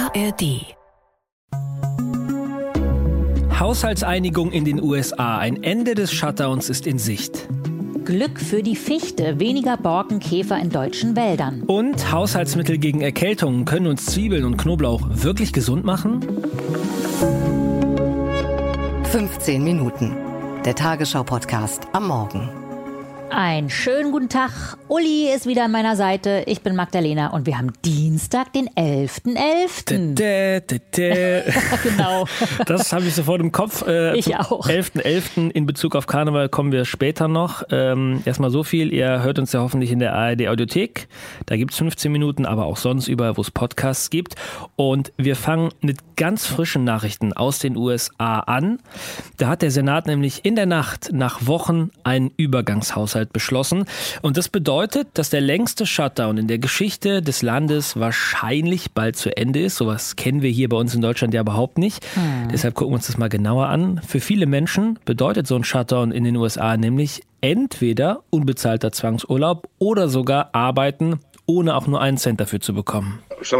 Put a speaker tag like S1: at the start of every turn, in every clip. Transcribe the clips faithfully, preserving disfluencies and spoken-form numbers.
S1: A R D.
S2: Haushaltseinigung in den U S A. Ein Ende des Shutdowns ist in Sicht.
S3: Glück für die Fichte, weniger Borkenkäfer in deutschen Wäldern.
S2: Und Haushaltsmittel gegen Erkältungen. Können uns Zwiebeln und Knoblauch wirklich gesund machen?
S1: fünfzehn Minuten. Der Tagesschau-Podcast am Morgen.
S3: Einen schönen guten Tag. Uli ist wieder an meiner Seite. Ich bin Magdalena und wir haben Dienstag, den elften elften
S2: Dä, dä, dä.
S3: Genau.
S2: Das habe ich sofort im Kopf. Äh,
S3: ich auch.
S2: elften elften in Bezug auf Karneval kommen wir später noch. Ähm, erstmal so viel. Ihr hört uns ja hoffentlich in der A R D Audiothek. Da gibt es fünfzehn Minuten, aber auch sonst überall, wo es Podcasts gibt. Und wir fangen mit ganz frischen Nachrichten aus den U S A an. Da hat der Senat nämlich in der Nacht nach Wochen einen Übergangshaushalt beschlossen. Und das bedeutet, dass der längste Shutdown in der Geschichte des Landes wahrscheinlich bald zu Ende ist. Sowas kennen wir hier bei uns in Deutschland ja überhaupt nicht. Hm. Deshalb gucken wir uns das mal genauer an. Für viele Menschen bedeutet so ein Shutdown in den U S A nämlich entweder unbezahlter Zwangsurlaub oder sogar Arbeiten, ohne auch nur einen Cent dafür zu bekommen.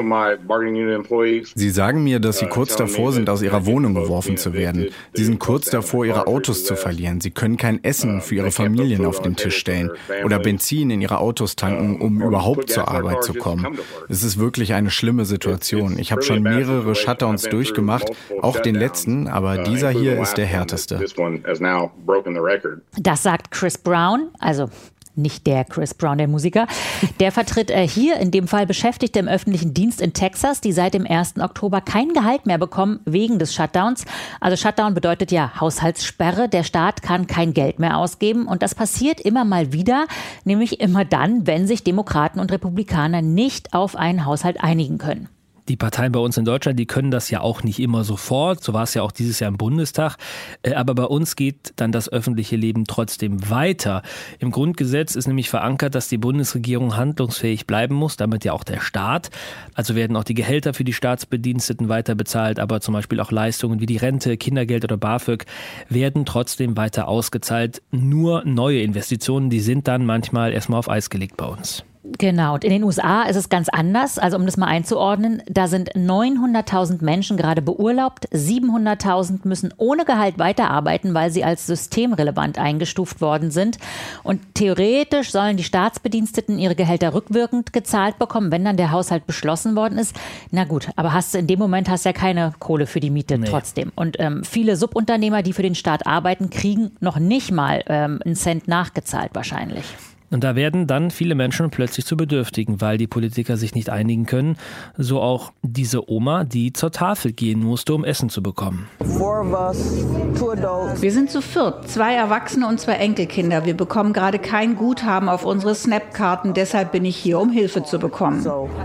S4: Sie sagen mir, dass Sie kurz davor sind, aus Ihrer Wohnung geworfen zu werden. Sie sind kurz davor, Ihre Autos zu verlieren. Sie können kein Essen für Ihre Familien auf den Tisch stellen oder Benzin in Ihre Autos tanken, um überhaupt zur Arbeit zu kommen. Es ist wirklich eine schlimme Situation. Ich habe schon mehrere Shutdowns durchgemacht, auch den letzten, aber dieser hier ist der härteste.
S3: Das sagt Chris Brown, also nicht der Chris Brown, der Musiker. Der vertritt äh, hier in dem Fall Beschäftigte im öffentlichen Dienst in Texas, die seit dem ersten Oktober kein Gehalt mehr bekommen wegen des Shutdowns. Also Shutdown bedeutet ja Haushaltssperre. Der Staat kann kein Geld mehr ausgeben. Und das passiert immer mal wieder, nämlich immer dann, wenn sich Demokraten und Republikaner nicht auf einen Haushalt einigen können.
S2: Die Parteien bei uns in Deutschland, die können das ja auch nicht immer sofort. So war es ja auch dieses Jahr im Bundestag. Aber bei uns geht dann das öffentliche Leben trotzdem weiter. Im Grundgesetz ist nämlich verankert, dass die Bundesregierung handlungsfähig bleiben muss, damit ja auch der Staat. Also werden auch die Gehälter für die Staatsbediensteten weiter bezahlt, aber zum Beispiel auch Leistungen wie die Rente, Kindergeld oder BAföG werden trotzdem weiter ausgezahlt. Nur neue Investitionen, die sind dann manchmal erstmal auf Eis gelegt bei uns.
S3: Genau, und in den U S A ist es ganz anders. Also um das mal einzuordnen, da sind neunhunderttausend Menschen gerade beurlaubt, siebenhunderttausend müssen ohne Gehalt weiterarbeiten, weil sie als systemrelevant eingestuft worden sind. Und theoretisch sollen die Staatsbediensteten ihre Gehälter rückwirkend gezahlt bekommen, wenn dann der Haushalt beschlossen worden ist. Na gut, aber hast du in dem Moment hast ja keine Kohle für die Miete nee. trotzdem. Und ähm, viele Subunternehmer, die für den Staat arbeiten, kriegen noch nicht mal ähm, einen Cent nachgezahlt wahrscheinlich.
S2: Und da werden dann viele Menschen plötzlich zu Bedürftigen, weil die Politiker sich nicht einigen können. So auch diese Oma, die zur Tafel gehen musste, um Essen zu bekommen.
S5: Wir sind zu viert, zwei Erwachsene und zwei Enkelkinder. Wir bekommen gerade kein Guthaben auf unsere Snap-Karten. Deshalb bin ich hier, um Hilfe zu bekommen.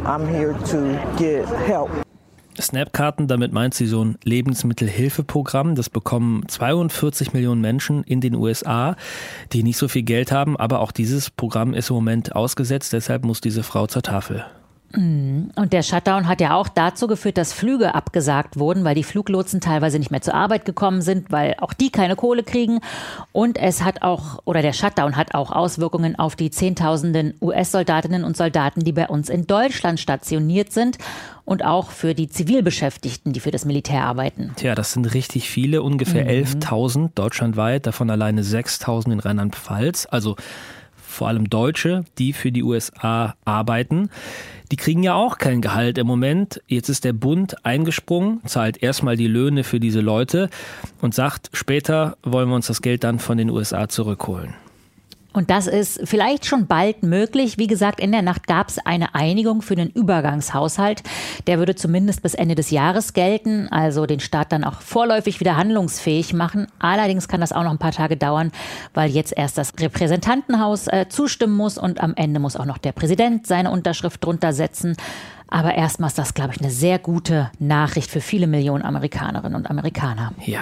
S2: Snap-Karten, damit meint sie so ein Lebensmittelhilfeprogramm. Das bekommen zweiundvierzig Millionen Menschen in den U S A, die nicht so viel Geld haben. Aber auch dieses Programm ist im Moment ausgesetzt. Deshalb muss diese Frau zur Tafel.
S3: Und der Shutdown hat ja auch dazu geführt, dass Flüge abgesagt wurden, weil die Fluglotsen teilweise nicht mehr zur Arbeit gekommen sind, weil auch die keine Kohle kriegen. Und es hat auch, oder der Shutdown hat auch Auswirkungen auf die Zehntausenden U S-Soldatinnen und Soldaten, die bei uns in Deutschland stationiert sind. Und auch für die Zivilbeschäftigten, die für das Militär arbeiten.
S2: Tja, das sind richtig viele, ungefähr mhm. elftausend deutschlandweit, davon alleine sechstausend in Rheinland-Pfalz. Also vor allem Deutsche, die für die U S A arbeiten. Die kriegen ja auch kein Gehalt im Moment. Jetzt ist der Bund eingesprungen, zahlt erstmal die Löhne für diese Leute und sagt, später wollen wir uns das Geld dann von den U S A zurückholen.
S3: Und das ist vielleicht schon bald möglich. Wie gesagt, in der Nacht gab es eine Einigung für den Übergangshaushalt. Der würde zumindest bis Ende des Jahres gelten, also den Staat dann auch vorläufig wieder handlungsfähig machen. Allerdings kann das auch noch ein paar Tage dauern, weil jetzt erst das Repräsentantenhaus äh, zustimmen muss und am Ende muss auch noch der Präsident seine Unterschrift drunter setzen. Aber erstmal ist das, glaube ich, eine sehr gute Nachricht für viele Millionen Amerikanerinnen und Amerikaner.
S2: Ja.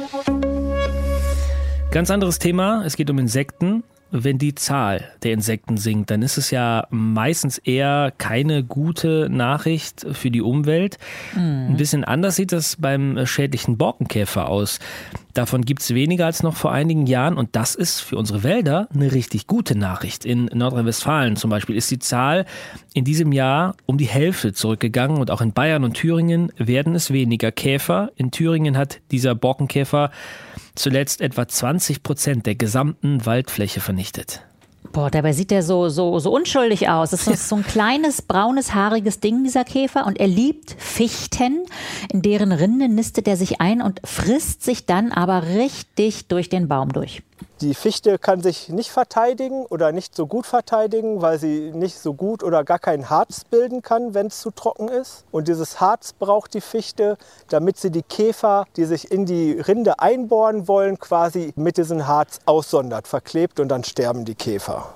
S2: Ganz anderes Thema. Es geht um Insekten. Wenn die Zahl der Insekten sinkt, dann ist es ja meistens eher keine gute Nachricht für die Umwelt. Mhm. Ein bisschen anders sieht das beim schädlichen Borkenkäfer aus. Davon gibt es weniger als noch vor einigen Jahren und das ist für unsere Wälder eine richtig gute Nachricht. In Nordrhein-Westfalen zum Beispiel ist die Zahl in diesem Jahr um die Hälfte zurückgegangen und auch in Bayern und Thüringen werden es weniger Käfer. In Thüringen hat dieser Borkenkäfer zuletzt etwa zwanzig Prozent der gesamten Waldfläche vernichtet.
S3: Boah, dabei sieht er so, so, so unschuldig aus. Das ist so ein kleines, braunes, haariges Ding, dieser Käfer. Und er liebt Fichten, in deren Rinde nistet er sich ein und frisst sich dann aber richtig durch den Baum durch.
S6: Die Fichte kann sich nicht verteidigen oder nicht so gut verteidigen, weil sie nicht so gut oder gar kein Harz bilden kann, wenn es zu trocken ist. Und dieses Harz braucht die Fichte, damit sie die Käfer, die sich in die Rinde einbohren wollen, quasi mit diesem Harz aussondert, verklebt und dann sterben die Käfer.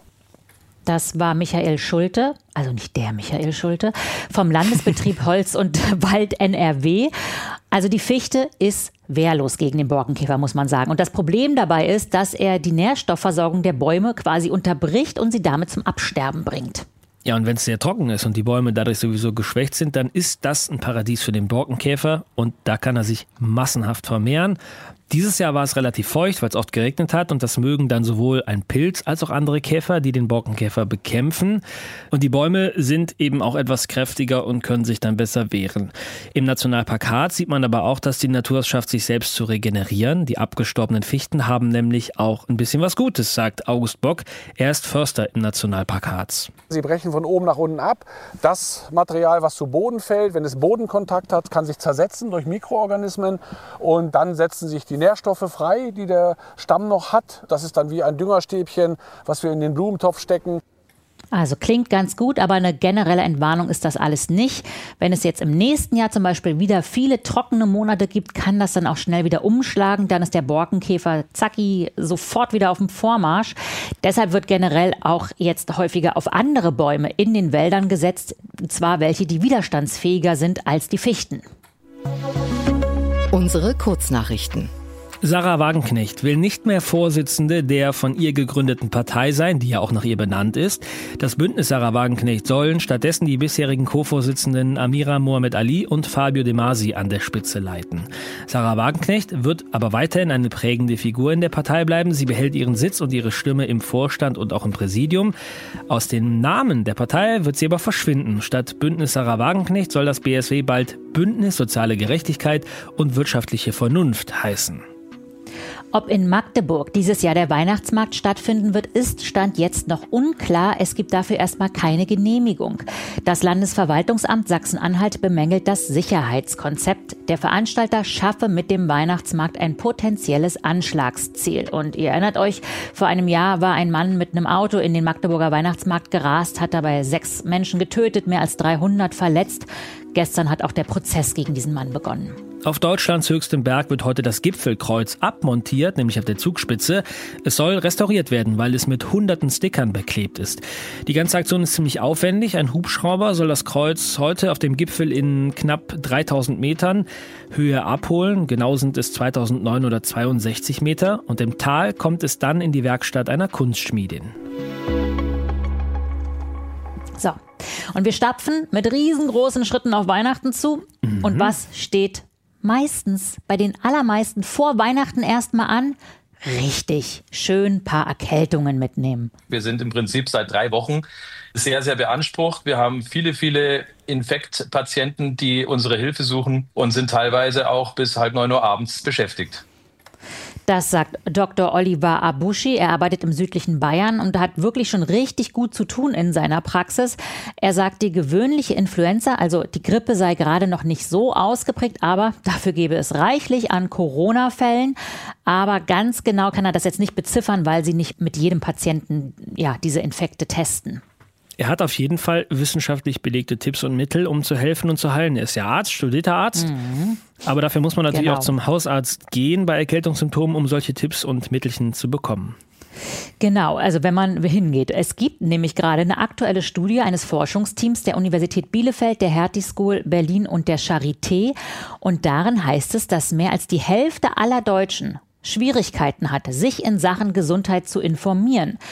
S3: Das war Michael Schulte, also nicht der Michael Schulte, vom Landesbetrieb Holz und Wald N R W. Also die Fichte ist wehrlos gegen den Borkenkäfer, muss man sagen. Und das Problem dabei ist, dass er die Nährstoffversorgung der Bäume quasi unterbricht und sie damit zum Absterben bringt.
S2: Ja, und wenn es sehr trocken ist und die Bäume dadurch sowieso geschwächt sind, dann ist das ein Paradies für den Borkenkäfer und da kann er sich massenhaft vermehren. Dieses Jahr war es relativ feucht, weil es oft geregnet hat und das mögen dann sowohl ein Pilz als auch andere Käfer, die den Borkenkäfer bekämpfen. Und die Bäume sind eben auch etwas kräftiger und können sich dann besser wehren. Im Nationalpark Harz sieht man aber auch, dass die Natur es schafft, sich selbst zu regenerieren. Die abgestorbenen Fichten haben nämlich auch ein bisschen was Gutes, sagt August Bock. Er ist Förster im Nationalpark Harz.
S7: Sie brechen von oben nach unten ab. Das Material, was zu Boden fällt, wenn es Bodenkontakt hat, kann sich zersetzen durch Mikroorganismen und dann setzen sich die Nährstoffe frei, die der Stamm noch hat. Das ist dann wie ein Düngerstäbchen, was wir in den Blumentopf stecken.
S3: Also klingt ganz gut, aber eine generelle Entwarnung ist das alles nicht. Wenn es jetzt im nächsten Jahr zum Beispiel wieder viele trockene Monate gibt, kann das dann auch schnell wieder umschlagen. Dann ist der Borkenkäfer zacki sofort wieder auf dem Vormarsch. Deshalb wird generell auch jetzt häufiger auf andere Bäume in den Wäldern gesetzt. Und zwar welche, die widerstandsfähiger sind als die Fichten.
S1: Unsere Kurznachrichten.
S2: Sarah Wagenknecht will nicht mehr Vorsitzende der von ihr gegründeten Partei sein, die ja auch nach ihr benannt ist. Das Bündnis Sarah Wagenknecht sollen stattdessen die bisherigen Co-Vorsitzenden Amira Mohamed Ali und Fabio De Masi an der Spitze leiten. Sarah Wagenknecht wird aber weiterhin eine prägende Figur in der Partei bleiben. Sie behält ihren Sitz und ihre Stimme im Vorstand und auch im Präsidium. Aus dem Namen der Partei wird sie aber verschwinden. Statt Bündnis Sarah Wagenknecht soll das B S W bald Bündnis Soziale Gerechtigkeit und wirtschaftliche Vernunft heißen.
S3: Ob in Magdeburg dieses Jahr der Weihnachtsmarkt stattfinden wird, ist Stand jetzt noch unklar. Es gibt dafür erstmal keine Genehmigung. Das Landesverwaltungsamt Sachsen-Anhalt bemängelt das Sicherheitskonzept. Der Veranstalter schaffe mit dem Weihnachtsmarkt ein potenzielles Anschlagsziel. Und ihr erinnert euch, vor einem Jahr war ein Mann mit einem Auto in den Magdeburger Weihnachtsmarkt gerast, hat dabei sechs Menschen getötet, mehr als dreihundert verletzt. Gestern hat auch der Prozess gegen diesen Mann begonnen.
S2: Auf Deutschlands höchstem Berg wird heute das Gipfelkreuz abmontiert, nämlich auf der Zugspitze. Es soll restauriert werden, weil es mit hunderten Stickern beklebt ist. Die ganze Aktion ist ziemlich aufwendig. Ein Hubschrauber soll das Kreuz heute auf dem Gipfel in knapp dreitausend Metern Höhe abholen. Genau sind es zweitausendneunhundertzweiundsechzig Meter. Und im Tal kommt es dann in die Werkstatt einer Kunstschmiedin.
S3: So, und wir stapfen mit riesengroßen Schritten auf Weihnachten zu. Mhm. Und was steht meistens bei den allermeisten vor Weihnachten erstmal an? Richtig, schön ein paar Erkältungen mitnehmen.
S8: Wir sind im Prinzip seit drei Wochen sehr, sehr beansprucht. Wir haben viele, viele Infektpatienten, die unsere Hilfe suchen und sind teilweise auch bis halb neun Uhr abends beschäftigt.
S3: Das sagt Doktor Oliver Abuschi. Er arbeitet im südlichen Bayern und hat wirklich schon richtig gut zu tun in seiner Praxis. Er sagt, die gewöhnliche Influenza, also die Grippe, sei gerade noch nicht so ausgeprägt, aber dafür gäbe es reichlich an Corona-Fällen. Aber ganz genau kann er das jetzt nicht beziffern, weil sie nicht mit jedem Patienten ja, diese Infekte testen.
S2: Er hat auf jeden Fall wissenschaftlich belegte Tipps und Mittel, um zu helfen und zu heilen. Er ist ja Arzt, studierter Arzt. Mhm. Aber dafür muss man natürlich genau. auch zum Hausarzt gehen bei Erkältungssymptomen, um solche Tipps und Mittelchen zu bekommen.
S3: Genau, also wenn man hingeht. Es gibt nämlich gerade eine aktuelle Studie eines Forschungsteams der Universität Bielefeld, der Hertie School Berlin und der Charité. Und darin heißt es, dass mehr als die Hälfte aller Deutschen Schwierigkeiten hat, sich in Sachen Gesundheit zu informieren.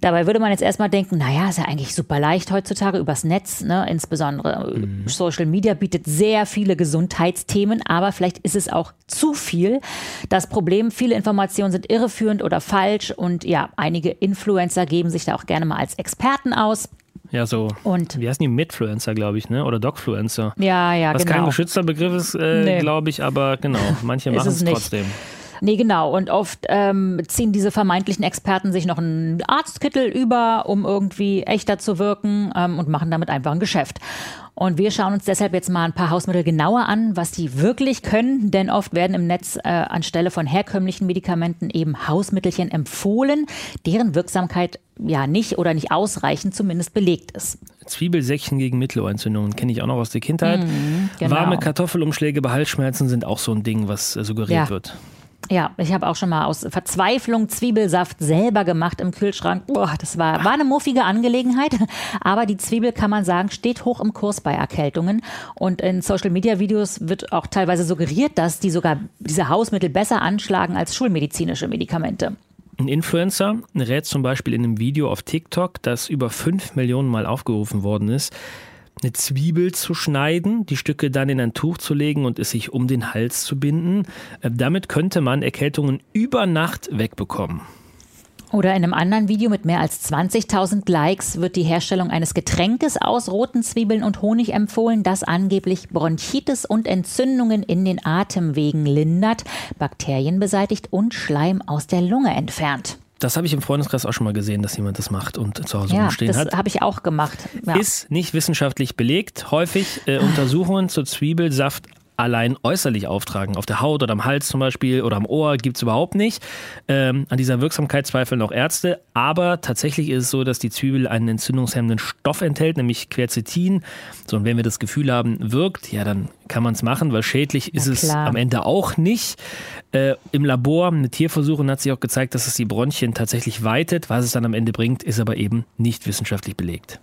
S3: Dabei würde man jetzt erstmal denken, naja, ist ja eigentlich super leicht heutzutage übers Netz, ne? Insbesondere mhm. Social Media bietet sehr viele Gesundheitsthemen, aber vielleicht ist es auch zu viel. Das Problem, viele Informationen sind irreführend oder falsch und ja, einige Influencer geben sich da auch gerne mal als Experten aus.
S2: Ja, so,
S3: und
S2: wie heißen die, Midfluencer, glaube ich, ne? Oder Dogfluencer.
S3: Ja, ja,
S2: Was
S3: genau.
S2: Was kein geschützter Begriff ist, äh, nee. glaube ich, aber genau, manche machen es trotzdem.
S3: Nee, genau. Und oft ähm, ziehen diese vermeintlichen Experten sich noch einen Arztkittel über, um irgendwie echter zu wirken ähm, und machen damit einfach ein Geschäft. Und wir schauen uns deshalb jetzt mal ein paar Hausmittel genauer an, was die wirklich können. Denn oft werden im Netz äh, anstelle von herkömmlichen Medikamenten eben Hausmittelchen empfohlen, deren Wirksamkeit ja nicht oder nicht ausreichend zumindest belegt ist.
S2: Zwiebelsäckchen gegen Mittelohrentzündungen kenne ich auch noch aus der Kindheit.
S3: Mhm, genau.
S2: Warme Kartoffelumschläge bei Halsschmerzen sind auch so ein Ding, was äh, suggeriert
S3: ja.
S2: wird.
S3: Ja, ich habe auch schon mal aus Verzweiflung Zwiebelsaft selber gemacht im Kühlschrank. Boah, das war, war eine muffige Angelegenheit. Aber die Zwiebel, kann man sagen, steht hoch im Kurs bei Erkältungen. Und in Social-Media-Videos wird auch teilweise suggeriert, dass die sogar diese Hausmittel besser anschlagen als schulmedizinische Medikamente.
S2: Ein Influencer rät zum Beispiel in einem Video auf TikTok, das über fünf Millionen Mal aufgerufen worden ist, eine Zwiebel zu schneiden, die Stücke dann in ein Tuch zu legen und es sich um den Hals zu binden. Damit könnte man Erkältungen über Nacht wegbekommen.
S3: Oder in einem anderen Video mit mehr als zwanzigtausend Likes wird die Herstellung eines Getränkes aus roten Zwiebeln und Honig empfohlen, das angeblich Bronchitis und Entzündungen in den Atemwegen lindert, Bakterien beseitigt und Schleim aus der Lunge entfernt.
S2: Das habe ich im Freundeskreis auch schon mal gesehen, dass jemand das macht und zu Hause
S3: ja,
S2: rumstehen hat.
S3: Das habe ich auch gemacht. Ja.
S2: Ist nicht wissenschaftlich belegt. Häufig äh, Untersuchungen zu Zwiebelsaft allein äußerlich auftragen. Auf der Haut oder am Hals zum Beispiel oder am Ohr gibt es überhaupt nicht. Ähm, an dieser Wirksamkeit zweifeln auch Ärzte. Aber tatsächlich ist es so, dass die Zwiebel einen entzündungshemmenden Stoff enthält, nämlich Quercetin. So, und wenn wir das Gefühl haben, wirkt, ja, dann kann man es machen, weil schädlich ist es am Ende auch nicht. Äh, Im Labor mit Tierversuchen hat sich auch gezeigt, dass es die Bronchien tatsächlich weitet. Was es dann am Ende bringt, ist aber eben nicht wissenschaftlich belegt.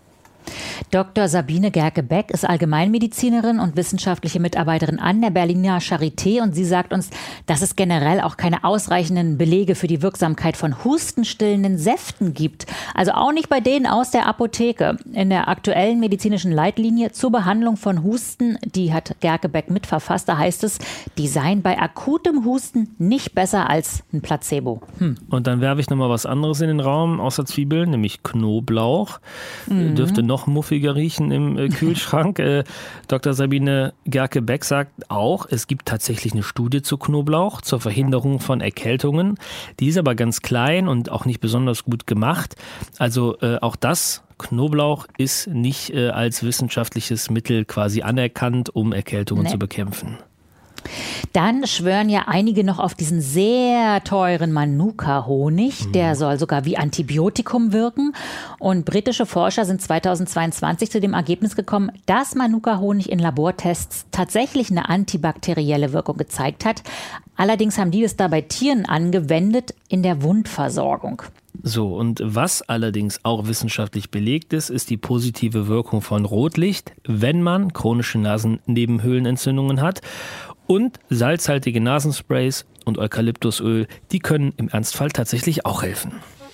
S3: Doktor Sabine Gerke-Beck ist Allgemeinmedizinerin und wissenschaftliche Mitarbeiterin an der Berliner Charité und sie sagt uns, dass es generell auch keine ausreichenden Belege für die Wirksamkeit von hustenstillenden Säften gibt. Also auch nicht bei denen aus der Apotheke. In der aktuellen medizinischen Leitlinie zur Behandlung von Husten, die hat Gerke-Beck mitverfasst, da heißt es, die seien bei akutem Husten nicht besser als ein Placebo. Hm.
S2: Und dann werfe ich nochmal was anderes in den Raum, außer Zwiebeln, nämlich Knoblauch. Mhm. Dürfte noch muffiger riechen im äh, Kühlschrank. äh, Doktor Sabine Gerke-Beck sagt auch, es gibt tatsächlich eine Studie zu Knoblauch zur Verhinderung von Erkältungen. Die ist aber ganz klein und auch nicht besonders gut gemacht. Also äh, auch das, Knoblauch ist nicht äh, als wissenschaftliches Mittel quasi anerkannt, um Erkältungen nee. zu bekämpfen.
S3: Dann schwören ja einige noch auf diesen sehr teuren Manuka-Honig. Mhm. Der soll sogar wie Antibiotikum wirken. Und britische Forscher sind zweitausendzweiundzwanzig zu dem Ergebnis gekommen, dass Manuka-Honig in Labortests tatsächlich eine antibakterielle Wirkung gezeigt hat. Allerdings haben die das da bei Tieren angewendet in der Wundversorgung.
S2: So, und was allerdings auch wissenschaftlich belegt ist, ist die positive Wirkung von Rotlicht, wenn man chronische Nasennebenhöhlenentzündungen hat. Und salzhaltige Nasensprays und Eukalyptusöl, die können im Ernstfall tatsächlich auch helfen.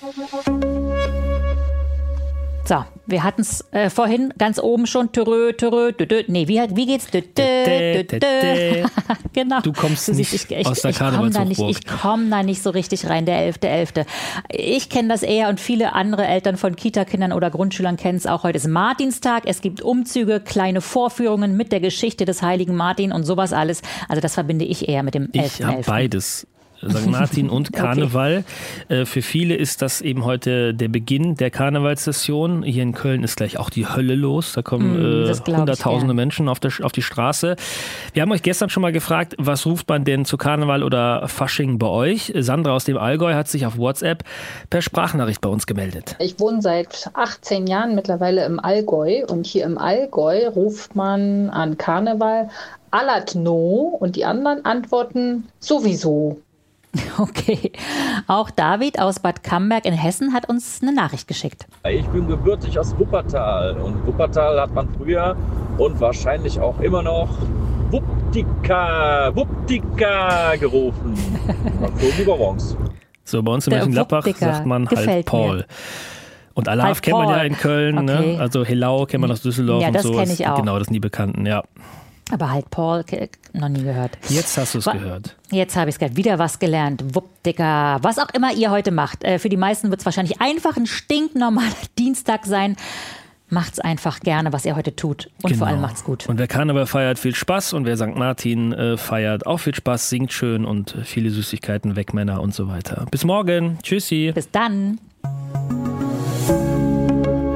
S3: So, wir hatten es äh, vorhin ganz oben schon. Törö, törö, dö, nee, wie, wie geht's? Dö, dö, dö, dö. Genau.
S2: Du kommst nicht
S3: ich, ich,
S2: aus der Karnevalshochburg.
S3: Ich komme da nicht so richtig rein, der elfte elfte Ich kenne das eher und viele andere Eltern von Kita-Kindern oder Grundschülern kennen es auch. Heute ist Martinstag. Es gibt Umzüge, kleine Vorführungen mit der Geschichte des heiligen Martin und sowas alles. Also das verbinde ich eher mit dem elften elften
S2: Ich habe beides. Sankt Martin und Karneval. Okay. Für viele ist das eben heute der Beginn der Karnevalssession. Hier in Köln ist gleich auch die Hölle los. Da kommen mm, äh, hunderttausende Menschen auf, der, auf die Straße. Wir haben euch gestern schon mal gefragt, was ruft man denn zu Karneval oder Fasching bei euch? Sandra aus dem Allgäu hat sich auf WhatsApp per Sprachnachricht bei uns gemeldet.
S9: Ich wohne seit achtzehn Jahren mittlerweile im Allgäu und hier im Allgäu ruft man an Karneval Alatno und die anderen antworten sowieso.
S3: Okay, auch David aus Bad Camberg in Hessen hat uns eine Nachricht geschickt.
S10: Ich bin gebürtig aus Wuppertal und Wuppertal hat man früher und wahrscheinlich auch immer noch Wuppdika, Wuppdika gerufen. Man flogen über Worms.
S2: So, bei uns in Mönchengladbach sagt man halt Paul. Mir. Und Alav
S3: Halt
S2: kennt man
S3: Paul.
S2: ja in Köln,
S3: Okay.
S2: ne? Also Helau kennt man aus Düsseldorf
S3: Ja,
S2: und
S3: das
S2: so.
S3: kenn ich auch.
S2: Genau, das sind die Bekannten, ja.
S3: Aber halt Paul, ke- noch nie gehört.
S2: Jetzt hast du es
S3: Wa-
S2: gehört.
S3: Jetzt habe ich es gehört. Wieder was gelernt. Wupp, Dicker. Was auch immer ihr heute macht. Äh, für die meisten wird es wahrscheinlich einfach ein stinknormaler Dienstag sein. Macht's einfach gerne, was ihr heute tut. Und
S2: Genau.
S3: vor allem macht's gut.
S2: Und wer Karneval feiert, viel Spaß. Und wer Sankt Martin äh, feiert, auch viel Spaß, singt schön und äh, viele Süßigkeiten weg, Männer und so weiter. Bis morgen. Tschüssi.
S3: Bis dann.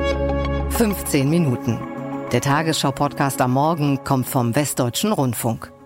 S1: fünfzehn Minuten. Der Tagesschau-Podcast am Morgen kommt vom Westdeutschen Rundfunk.